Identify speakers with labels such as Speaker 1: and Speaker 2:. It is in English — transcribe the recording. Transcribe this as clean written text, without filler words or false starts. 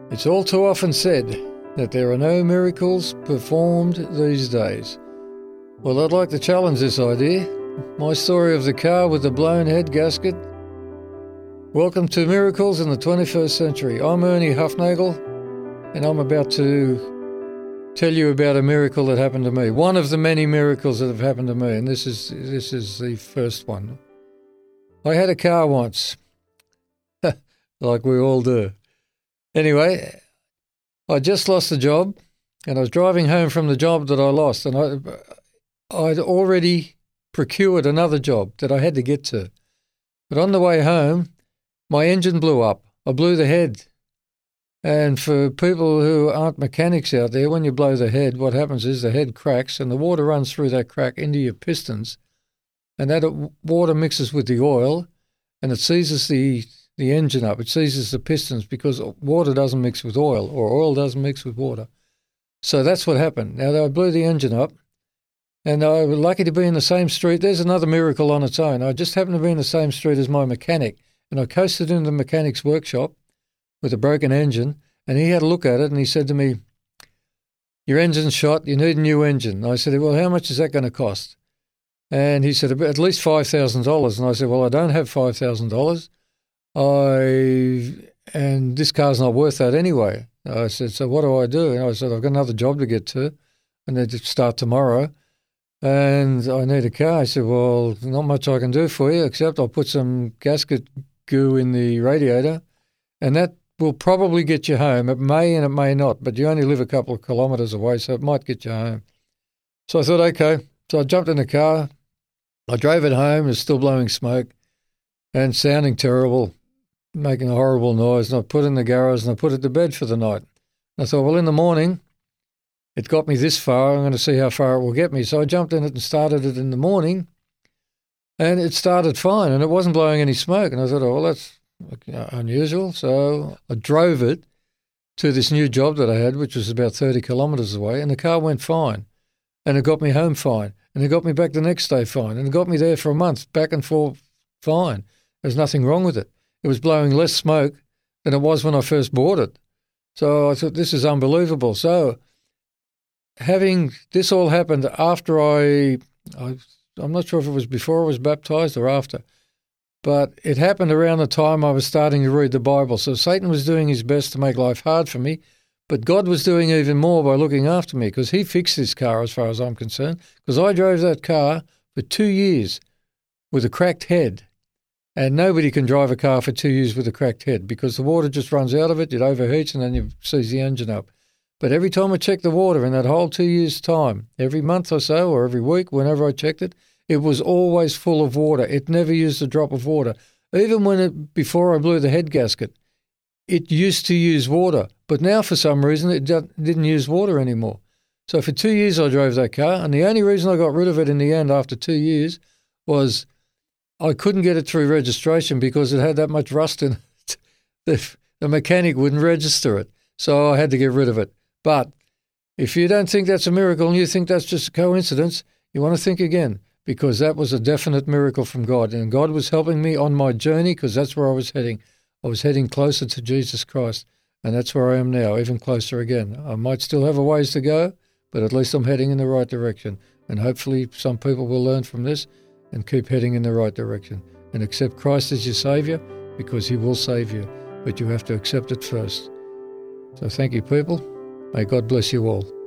Speaker 1: It's all too often said that there are no miracles performed these days. Well, I'd like to challenge this idea. My story of the car with the blown head gasket. Welcome to Miracles in the 21st Century. I'm Ernie Huffnagel, and I'm about to tell you about a miracle that happened to me. One of the many miracles that have happened to me, and this is the first one. I had a car once, like we all do. Anyway, I just lost the job, and I was driving home from the job that I lost, and I'd already procured another job that I had to get to. But on the way home, my engine blew up. I blew the head. And for people who aren't mechanics out there, when you blow the head, what happens is the head cracks and the water runs through that crack into your pistons, and that water mixes with the oil, and it seizes the engine up. It seizes the pistons because water doesn't mix with oil, or oil doesn't mix with water. So that's what happened. Now, I blew the engine up, and I was lucky to be in the same street. There's another miracle on its own. I just happened to be in the same street as my mechanic, and I coasted into the mechanic's workshop with a broken engine, and he had a look at it, and he said to me, "Your engine's shot, you need a new engine." And I said, "Well, how much is that going to cost?" And he said, "At least $5,000. And I said, "Well, I don't have $5,000. And this car's not worth that anyway." I said, "So what do I do?" And I said, "I've got another job to get to. I need to start tomorrow, and I need a car." I said, "Well, not much I can do for you, except I'll put some gasket goo in the radiator, and that will probably get you home. It may and it may not, but you only live a couple of kilometres away, so it might get you home." So I thought, okay. So I jumped in the car. I drove it home. It was still blowing smoke and sounding terrible, making a horrible noise. And I put it in the garage and I put it to bed for the night. And I thought, well, in the morning, it got me this far. I'm going to see how far it will get me. So I jumped in it and started it in the morning, and it started fine, and it wasn't blowing any smoke. And I thought, oh, well, that's unusual. So I drove it to this new job that I had, which was about 30 kilometres away, and the car went fine, and it got me home fine, and it got me back the next day fine, and it got me there for a month, back and forth fine. There's nothing wrong with it. It was blowing less smoke than it was when I first bought it. So I thought, this is unbelievable. So having this all happened after I'm not sure if it was before I was baptized or after, but it happened around the time I was starting to read the Bible. So Satan was doing his best to make life hard for me, but God was doing even more by looking after me, because he fixed this car as far as I'm concerned, because I drove that car for 2 years with a cracked head. And nobody can drive a car for 2 years with a cracked head, because the water just runs out of it, it overheats, and then you seize the engine up. But every time I checked the water in that whole 2 years' time, every month or so, or every week, whenever I checked it, it was always full of water. It never used a drop of water. Even before I blew the head gasket, it used to use water. But now, for some reason, it didn't use water anymore. So for 2 years I drove that car, and the only reason I got rid of it in the end after 2 years was I couldn't get it through registration because it had that much rust in it. The mechanic wouldn't register it, so I had to get rid of it. But if you don't think that's a miracle and you think that's just a coincidence, you want to think again, because that was a definite miracle from God. And God was helping me on my journey, because that's where I was heading. I was heading closer to Jesus Christ, and that's where I am now, even closer again. I might still have a ways to go, but at least I'm heading in the right direction. And hopefully some people will learn from this and keep heading in the right direction and accept Christ as your Saviour, because he will save you, but you have to accept it first. So thank you, people. May God bless you all.